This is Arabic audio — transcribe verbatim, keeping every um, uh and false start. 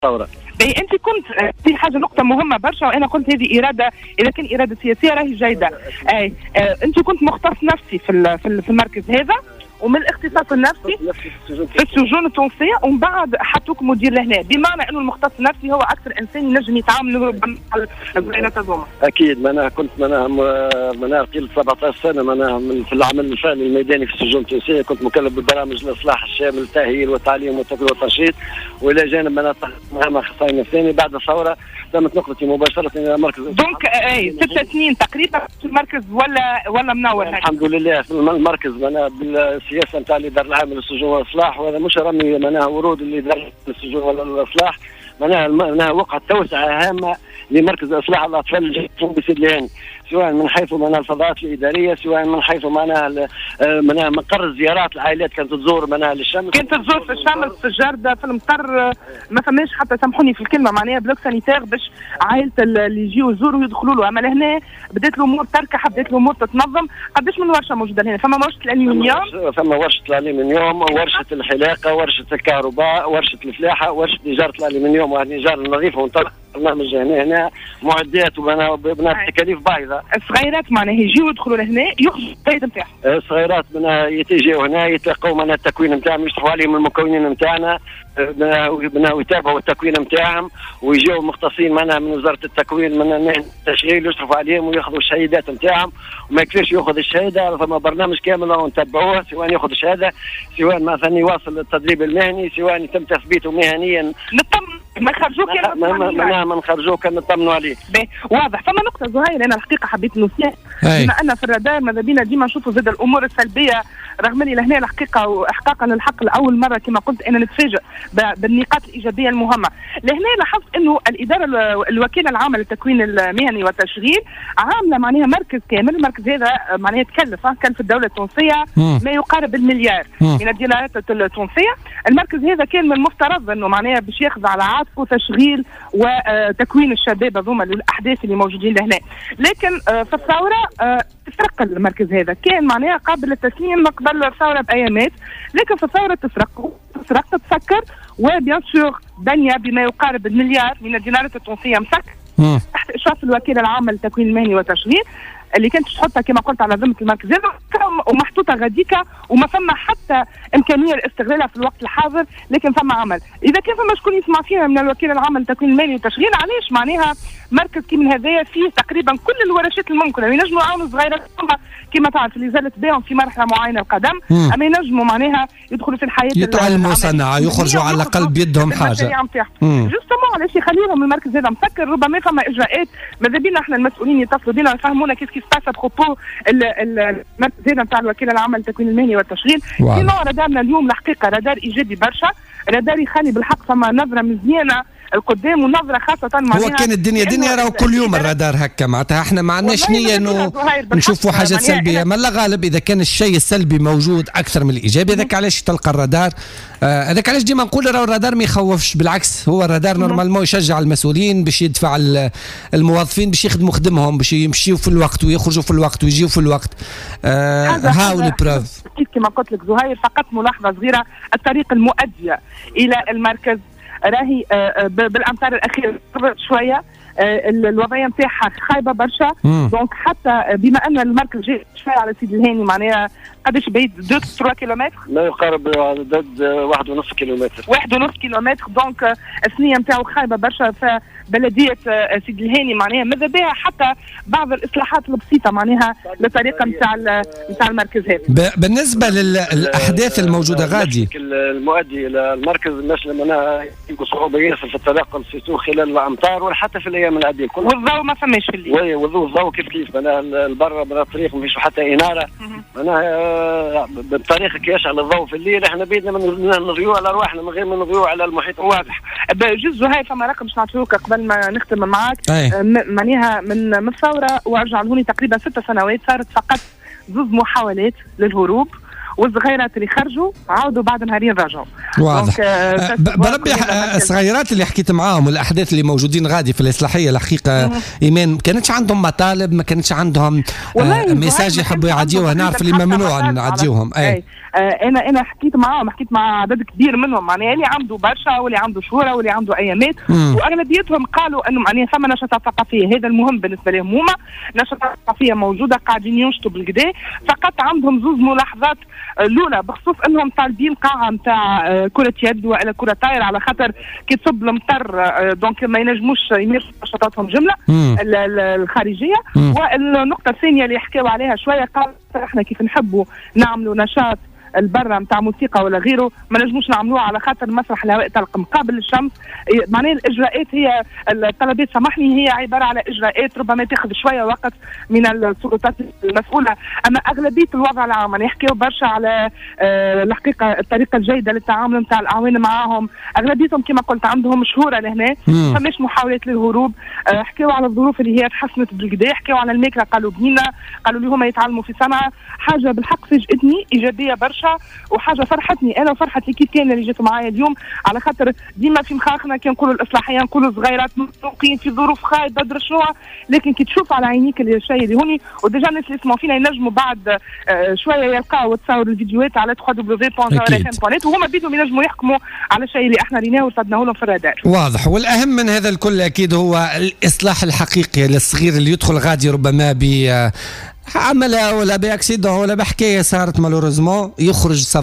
الثورة. انت كنت في حاجه نقطه مهمه برشا، وانا قلت هذه اراده، اذا كان اراده سياسيه راهي جيده. اي آه انت كنت مختص نفسي في في المركز هذا، ومن الاختصاص النفسي في السجون التونسيه، ومن بعد حطوك مدير لهنا، بمعنى انه المختص النفسي هو اكثر انسان ينجم يتعامل مع البيانات هذوما. اكيد، معناها كنت معناها معناها قيل سبعطاش سنه معناها في العمل الفعلي الميداني في السجون التونسيه، كنت مكلف ببرامج الاصلاح الشامل التاهيل والتعليم والتكوين والتنشيط، والى جانب معناها مهام اخصائي نفساني. بعد الثوره تمت نقلتي مباشره الى مركز. دونك اي ست سنين تقريبا في المركز ولا ولا منور؟ الحمد لله في المركز معناها بالسياسه نتاع الاداره العامه للسجون والاصلاح، وهذا مش رمي معناها ورود الاداره للسجون والاصلاح، معناها معناها وقعت توسعه هامه لمركز اصلاح الاطفال الجنوبي بسيد لهاني، سواء من حيث معناها الفضاءات الاداريه، سواء من حيث معناها معناها مقر الزيارات العائلات كانت تزور معناها للشمس، كانت تزور في الشمس في الجرده في المقر، ما فماش حتى سامحوني في الكلمه معناها بلوك سانيتير باش عائله اللي يجيو يزوروا يدخلوا له. اما لهنا بدات الامور تركح، بدات الامور تتنظم. قداش من ورشه موجوده هنا؟ فما ورشه الالمنيوم، فما ورشه الالمنيوم، ورشه الحلاقه، ورشه الكهرباء، ورشه الفلاحه، ورشه نجاره الالمنيوم والنجاره النظيفه، ونطلق برنامج هنا هنا معدات وبناء تكاليف بايظه. الصغيرات معناها يجيو يدخلوا لهنا يخرجوا الفائده نتاعهم. الصغيرات معناها يتيجوا هنا يتلقوا معناها التكوين نتاعهم، يشرفوا عليهم المكونين نتاعنا، ويتابعوا التكوين نتاعهم، ويجوا مختصين معناها من وزاره التكوين من التشغيل يشرفوا عليهم وياخذوا الشهادات نتاعهم. وما يكفيش ياخذ الشهاده، فما برنامج كامل ونتبعوه، سواء ياخذ الشهاده، سواء مثلا يواصل التدريب المهني، سواء يتم تثبيته مهنيا. نطمن ما نخرجوك ما ما نخرجوه كان نطمنوا عليه. واضح. فما نقطه زهير انا الحقيقه حبيت نوصيها، بما ان في الرادار ماذا بينا ديما نشوفوا زاد الامور السلبيه، رغم اني لهنا الحقيقه واحقاقا للحق لاول مره كما قلت انا نتفاجئ بالنقاط الايجابيه المهمه. لهنا لاحظت انه الاداره الوكيله العامه للتكوين المهني والتشغيل عامله معناها مركز كامل. المركز هذا معناها تكلف كلف الدوله التونسيه ما يقارب المليار من الدولارات التونسيه. المركز هذا كان من المفترض انه معناها باش ياخذ على عاتقه تشغيل وتكوين الشباب هذوما للاحداث اللي موجودين لهنا، لكن في الثوره تفرق المركز هذا، كان معناها قابل للتسليم قبل الثوره بايامات، لكن في الثوره تفرق تفرق تتسكر، وبيان سور بنيه بما يقارب المليار من الدينارات التونسيه مسك تحت اشراف الوكيله العامه للتكوين المهني والتشغيل اللي كانت تحطها كما قلت على ذمه المركز هذا، ومحطوطه غاديكا وما فما حتى امكانيه لاستغلالها في الوقت الحاضر، لكن فما عمل. اذا كان فما شكون يسمع فينا من الوكيله العامه للتكوين المالي والتشغيل، علاش معناها مركز كيما هذايا فيه تقريبا كل الورشات الممكنه، ينجموا يعاونوا صغيره كما تعرف اللي زالت بهم في مرحله معينه القدم، اما ينجموا معناها يدخلوا في الحياه، يتعلموا صنعه، يخرجوا على الاقل بيدهم حاجه. جوستومون علاش يخليهم المركز هذا مسكر؟ ربما فما اجراءات ماذا بينا احنا المسؤولين يتصلوا بنا ويفهمونا كيف كيف باس بروبو المركز هذا نتاع الوكيله العامه للتكوين المهني والتشغيل. سينو رادارنا اليوم الحقيقه رادار ايجابي برشا، رادار يخلي بالحق فما نظره مزيانه القدام ونظره خاصه معناها. هو كان الدنيا دنيا راهو كل يوم الرادار هكا، معناتها احنا ما عندناش نيه انه نشوفوا حاجات سلبيه، ما لا غالب اذا كان الشيء السلبي موجود اكثر من الايجابي. هذاك علاش تلقى الرادار هذاك آه علاش ديما نقول راهو الرادار ما يخوفش، بالعكس هو الرادار نورمالمون يشجع المسؤولين باش يدفع الموظفين باش يخدموا خدمهم، باش يمشيوا في الوقت ويخرجوا في الوقت ويجيوا في الوقت. آه هاو البروف. كما قلت لك زهير، فقط ملاحظه صغيره، الطريق المؤديه الى المركز راهي بالامطار الاخيره شويه الوضعيه نتاعها خايبه برشا. دونك حتى بما ان المركز جاي شويه على سيد الهاني، معناها قداش بعيد؟ اثنين ثلاثة كيلومتر، ما يقارب عدد واحد ونص كيلومتر واحد ونص كيلومتر. دونك الثنيه نتاعو خايبه برشا. فبلديه سيد الهاني معناها ماذا بها حتى بعض الاصلاحات البسيطه معناها للطريقه نتاع نتاع المركز هذا. بالنسبه للاحداث الموجوده غادي المؤدي الى المركز الناس معناها يلقوا صعوبه ياسر في التنقل سيتو خلال الامطار وحتى في الايام العاديه كلها، والضوء ما فماش في الليل. وي والضوء الضوء كيف كيف معناها البر من الطريق ما فيش حتى اناره، معناها بالطريق كي يشعل الضوء في الليل احنا بيدنا من نضيعوا على ارواحنا من غير ما نضيعوا على المحيط. واضح. جزء هاي فما رقم باش نعطيوك قبل ما نختم معاك، معناها من من الثوره وارجع لهوني تقريبا ست سنوات صارت فقط زوج محاولات للهروب، والصغيرات اللي خرجوا عاودوا بعد نهارين رجعوا. واضح. أه بربي الصغيرات اللي حكيت معاهم والاحداث اللي موجودين غادي في الاصلاحيه الحقيقه مم. ايمان ما كانتش عندهم مطالب، ما كانتش عندهم آه ميساج يحبوا يعديوها، نعرف اللي ممنوع نعديوهم. اي آه انا انا حكيت معاهم، حكيت مع عدد كبير منهم معناها اللي عنده برشا واللي عنده شهوره واللي عنده ايامات، واغلبيتهم قالوا انه معناها ثم نشاطات ثقافيه، هذا المهم بالنسبه لهم هما، نشاطات ثقافيه موجوده قاعدين ينشطوا بالكدا، فقط عندهم زوز ملاحظات. الاولى بخصوص انهم طالبين قاعه نتاع كره يد والا كره طايره، على خاطر كي تصب المطر دونك ما ينجموش يمارسوا نشاطاتهم جمله الخارجيه. والنقطه الثانيه اللي حكاوا عليها شويه، قال احنا كيف نحبوا نعملوا نشاط البرة نتاع موسيقى ولا غيره ما نجموش نعملوها على خاطر مسرح الهواء طلق مقابل الشمس. معناها الاجراءات هي الطلبات سامحني هي عباره على اجراءات ربما تاخذ شويه وقت من السلطات المسؤوله، اما اغلبيه الوضع العام يعني يحكيوا برشا على أه الحقيقه الطريقه الجيده للتعامل نتاع الاعوان معاهم، اغلبيتهم كما قلت عندهم شهوره لهنا فماش محاولات للهروب. أه حكيوا على الظروف اللي هي تحسنت بالكدا، حكيوا على الماكله قالوا بنينه، قالوا اللي هما يتعلموا في صنعاء، حاجه بالحق فاجئتني ايجابيه برشا وحاجه فرحتني انا وفرحت لي كيف كان اللي جاتوا معايا اليوم، على خاطر ديما في مخاخنا كي نقولوا الاصلاحيه نقولوا صغيرات مسروقين في ظروف خايبه بدر شنو، لكن كي تشوف على عينيك الشيء اللي هوني وديجا الناس اللي يسمعوا فينا ينجموا بعد آه شويه يلقاو تصور الفيديوهات على دبليو دبليو دبليو دوت ار اف ام دوت نت وهما بيدهم ينجموا يحكموا على الشيء اللي احنا ريناه وصدناه لهم في الرادار. واضح. والاهم من هذا الكل اكيد هو الاصلاح الحقيقي للصغير اللي يدخل غادي ربما ب عملها ولا باكسيدون ولا بحكايه صارت مالوريزمون يخرج